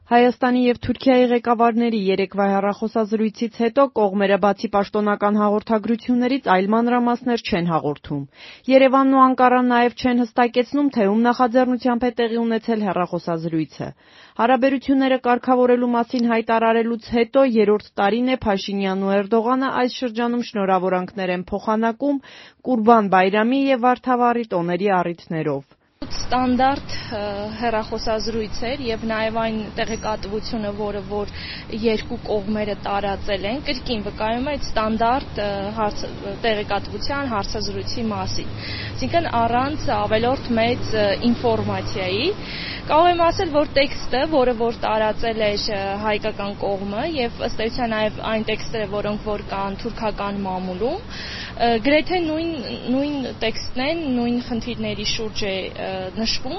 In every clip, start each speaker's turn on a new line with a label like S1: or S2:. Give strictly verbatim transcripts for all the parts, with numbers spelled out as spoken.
S1: Հայաստանի և Թուրքիայի ղեկավարների երեկվա հեռախոսազրույցից հետո կողմերը բացի պաշտոնական հաղորդագրություններից այլ մանրամասներ չեն հաղորդում։ Երևանն ու Անկարան նաև չեն հստակեցնում, թե ում նախաձեռնությամբ է տեղի ունեցել հեռախոսազրույցը։ Հարաբերությունները կարգավորելու մասին հայտարարելուց հետո երրորդ տարին է Փաշինյանն ու Էրդողանը այս շրջանում շնորհավորանքներ են փոխանակում Կուրբան Բայրամի և Վարդավառի տոների առիթներով։
S2: Ստանդարտ հեռախոսազրույց էր եւ նաեւ այն տեղեկատվությունը, որը որ երկու կողմերը տարածել են, կրկին վկայում է այդ ստանդարտ տեղեկատվության հարցազրույցի մասին։ Այսինքն առանց ավելորդ մեծ ինֆորմացիայի կարող եմ ասել, որ տեքստը, որը որ տարածել էր հայկական կողմը եւ ըստ էության նաեւ այն տեքստերը, որոնք որ կան թուրքական մամուլում, գրեթե նույն նույն տեքստն են, նույն խնդիրների շուրջ է նշվում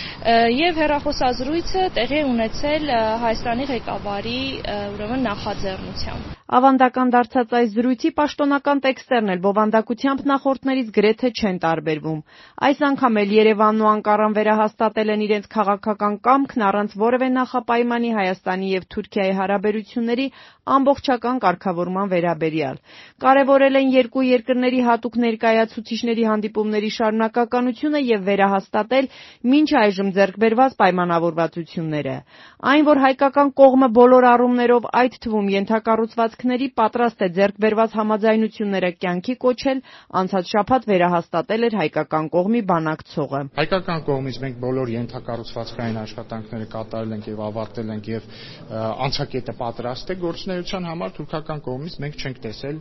S2: եւ հեռախոսազրույցը տեղի ունեցել Հայաստանի ղեկավարի ուրեմն նախաձեռնությամբ։
S1: Ավանդական դարձած այս զրույցի պաշտոնական տեքստերն էլ բովանդակությամբ նախորդներից գրեթե չեն տարբերվում։ Այս անգամ էլ Երևանն ու Անկարան վերահաստատել են իրենց քաղաքական կամքն առանց որևէ նախապայմանի Հայաստանի եւ Թուրքիայի հարաբերությունների ամբողջական կարգավորման վերաբերյալ։ Կարևորել են երկու երկրների հատուկ ներկայացուցիչների հանդիպումների շարունակականությունը եւ վերահաստատել մինչ այժմ ձեռք բերված պայմանավորվածությունները։ Այն, որ հայկական կողմը բոլոր առումներով, այդ թվում ենթակառուցվածքների, պատրաստ է ձեռք բերված համաձայնությունները կյանքի կոչել, անցած շաբաթ վերահաստատել էր հայկական կողմի բանակցողը։
S3: Հայկական կողմից մենք բոլոր ենթակառուցվածքային աշխատանքները կատարել ենք եւ ավարտել ենք եւ անցակետը պատրաստ է գործունեության համար, թուրքական կողմից մենք չենք տեսել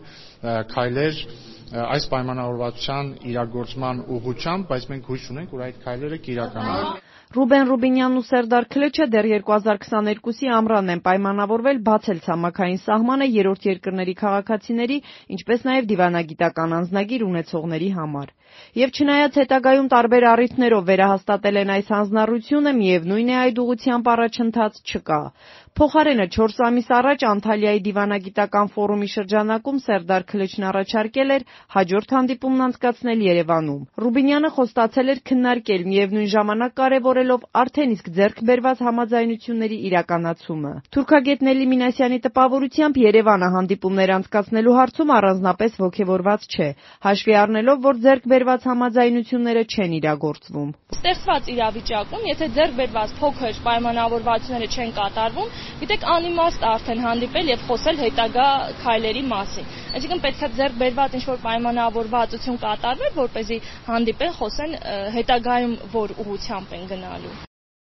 S3: քայլեր այս պայմանավորվածության իրագործման ուղղությամբ, բայց մենք հույս ունենք, որ այդ քայլերը կիրականանան։
S1: Ռուբեն Ռուբինյանն ու Սերդար Քլեչը դեռ երկու հազար քսաներկուսի ամռանն են պայմանավորվել բացել ցամաքային սահմանը երրորդ երկրների քաղաքացիների, ինչպես նաև դիվանագիտական անձնագիր ունեցողների համար։ Եվ չնայած հետագայում տարբեր առիթներով վերահաստատել են այս հանձնառությունը, միևնույն է այդ ուղղությամբ առաջընթաց չկա։ Փոխարենը չորս ամիս առաջ Անտալիայի դիվանագիտական ֆորումի շրջանակում Սերդար Քլեչն առաջարկել էր հաջորդ հանդիպումն անցկացնել Երևանում։ Ռուբինյանը խոստացել էր քննարկել, միևնույն ժամանակ կարևորելով արդեն իսկ ձեռք բերված համաձայնությունների իրականացումը։ Թուրքագետ Նելի Մինասյանի տպավորությամբ Երևանը հանդիպումներ անցկացնելու հարցում առանձնապես ոգևորված չէ, հաշվի առնելով, որ ձեռք բերված համաձայնությունները չեն իրագործվում։
S2: Ստեղծված իրավիճակում, եթե ձեռք բերված փոքր պայմանավորվածությունները չեն կատարվում, գիտեք, անիմաստ արդեն հանդիպել եւ խոսել հետագա քայլերի մասին։ Այսինքն պետք է ձեռք բերված ինչ-որ պայմանավորվածություն կատարվի, որպեսզի հանդիպեն, խոսեն հետագայում որ ուղղությամբ են գնալու։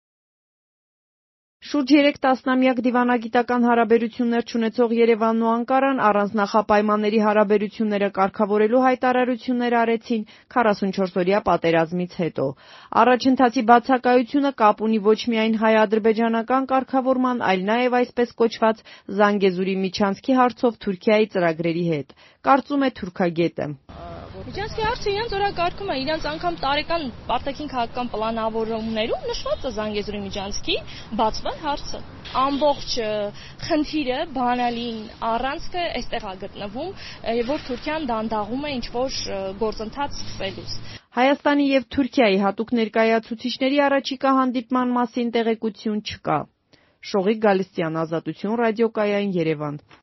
S1: Շուրջ երեք տասնամյակ դիվանագիտական հարաբերություններ չունեցող Երևանն ու Անկարան առանց նախապայմանների հարաբերությունները կարգավորելու հայտարարություններ արեցին քառասունչորսօրյա պատերազմից հետո։ Առաջընթացի բացակայությունը կապ ունի ոչ միայն հայ-ադրբեջանական կարգավորման, այլ նաև այսպես կոչված Զանգեզուրի միջանցքի հարցով Թուրքիայի ծրագրերի հետ, կարծում է թուրքագետը։
S2: Միջանցքի հարցը իրենց օրակարգում է, իրենց անգամ տարեկան արտաքին քաղաքական պլանավորումներում նշված է Զանգեզուրի միջանցքի բացման հարցը։ Ամբողջ խնդիրը, բանալին առանցքը այստեղ է գտնվում, որ Թուրքիան դանդաղում է ինչ-որ գործընթաց սկսելուց։
S1: Հայաստանի եւ Թուրքիայի հատուկ ներկայացուցիչների առաջիկա հանդիպման մասին տեղեկություն չկա։ Շողիկ Գալստյան, Ազատություն ռադիոկայան, Երևան։